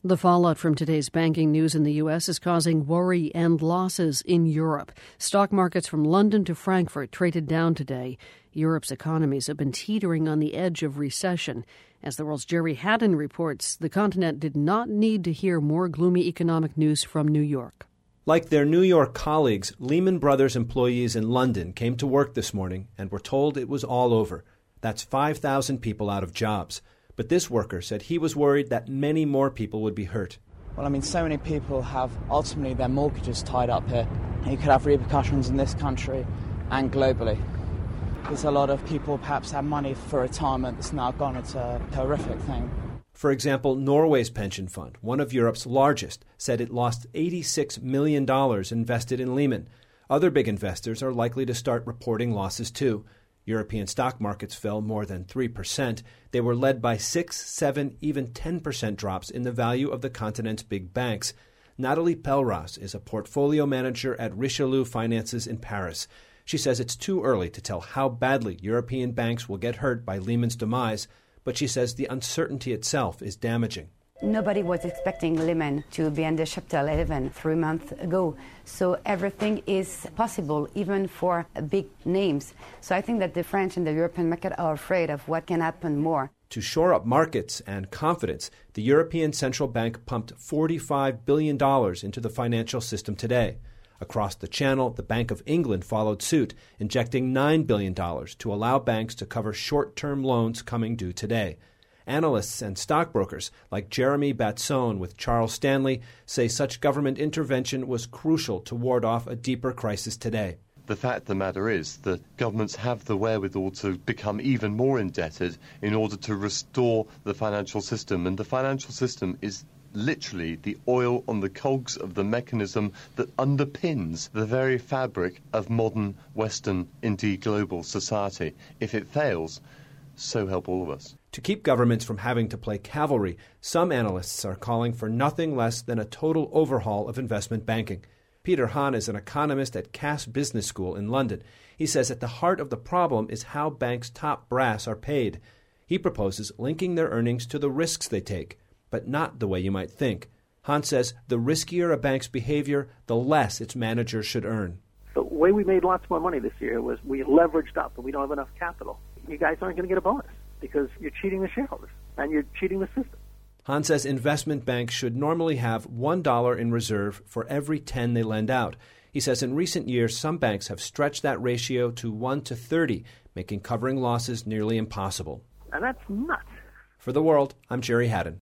The fallout from today's banking news in the U.S. is causing worry and losses in Europe. Stock markets from London to Frankfurt traded down today. Europe's economies have been teetering on the edge of recession. As the world's Jerry Haddon reports, the continent did not need to hear more gloomy economic news from New York. Like their New York colleagues, Lehman Brothers employees in London came to work this morning and were told it was all over. That's 5,000 people out of jobs. But this worker said he was worried that many more people would be hurt. Well, so many people have ultimately their mortgages tied up here. You could have repercussions in this country and globally. Because a lot of people perhaps have money for retirement that's now gone. It's a horrific thing. For example, Norway's pension fund, one of Europe's largest, said it lost $86 million invested in Lehman. Other big investors are likely to start reporting losses too. European stock markets fell more than 3%. They were led by 6, 7, even 10% drops in the value of the continent's big banks. Natalie Pelleras is a portfolio manager at Richelieu Finances in Paris. She says it's too early to tell how badly European banks will get hurt by Lehman's demise, but she says the uncertainty itself is damaging. Nobody was expecting Lehman to be under Chapter 11 3 months ago. So everything is possible, even for big names. So I think that the French and the European market are afraid of what can happen more. To shore up markets and confidence, the European Central Bank pumped $45 billion into the financial system today. Across the Channel, the Bank of England followed suit, injecting $9 billion to allow banks to cover short-term loans coming due today. Analysts and stockbrokers like Jeremy Batson with Charles Stanley say such government intervention was crucial to ward off a deeper crisis today. The fact of the matter is that governments have the wherewithal to become even more indebted in order to restore the financial system. And the financial system is literally the oil on the cogs of the mechanism that underpins the very fabric of modern Western, indeed global society. If it fails, so help all of us. To keep governments from having to play cavalry, some analysts are calling for nothing less than a total overhaul of investment banking. Peter Hahn is an economist at Cass Business School in London. He says at the heart of the problem is how banks' top brass are paid. He proposes linking their earnings to the risks they take, but not the way you might think. Hahn says the riskier a bank's behavior, the less its managers should earn. The way we made lots more money this year was we leveraged up and we don't have enough capital. You guys aren't going to get a bonus because you're cheating the shareholders and you're cheating the system. Hahn says investment banks should normally have $1 in reserve for every 10 they lend out. He says in recent years, some banks have stretched that ratio to 1 to 30, making covering losses nearly impossible. And that's nuts. For The World, I'm Jerry Haddon.